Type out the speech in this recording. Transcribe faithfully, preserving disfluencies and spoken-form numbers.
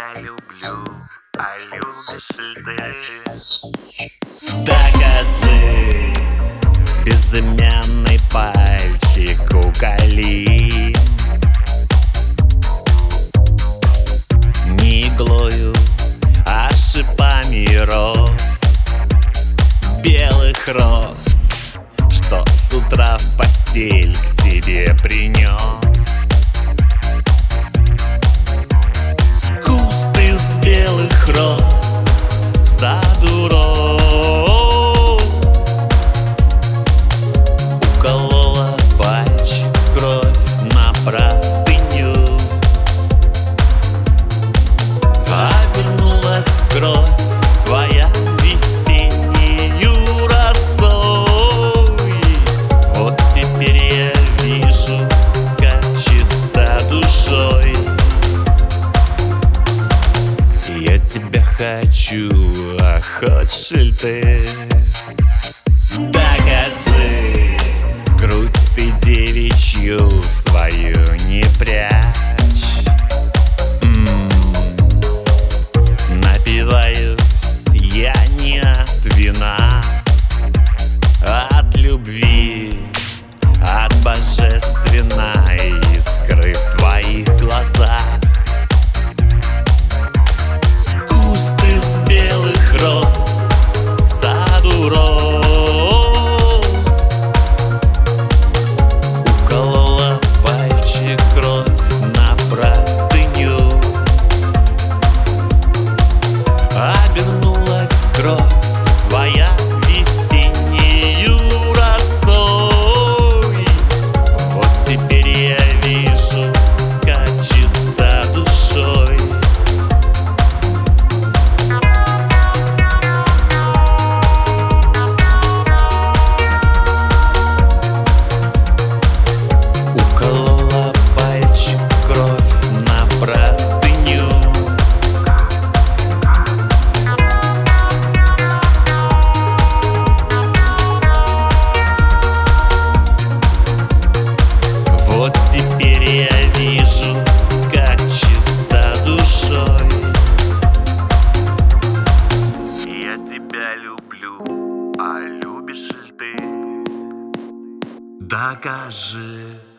тебя люблю, а любишь ли ты? Докажи, безымянный пальчик уколи. Не иглою, а шипами роз, белых роз, что с утра в постель к тебе принес. Куст из белых роз в саду рос, уколола пальчик кровь на простыню, обернулась в кровь твоя весеннюю росой. Вот теперь я вижу, как чиста душой. Я тебя хочу, а хочешь ли ты? Докажи, грудь ты девичью свою не прячь. М-м-м. Напиваюсь я не от вина, а от любви, от божественной искры в твоих глазах. Куст из белых роз в саду рос, уколола пальчик кровь на простыню, обернулась кровь твоя весеннюю росой. Вот теперь я вижу, как чиста душой. Уколола пальчик кровь на простыню, вот теперь я вижу, как чиста душой. Я тебя люблю, а любишь ли ты? Докажи.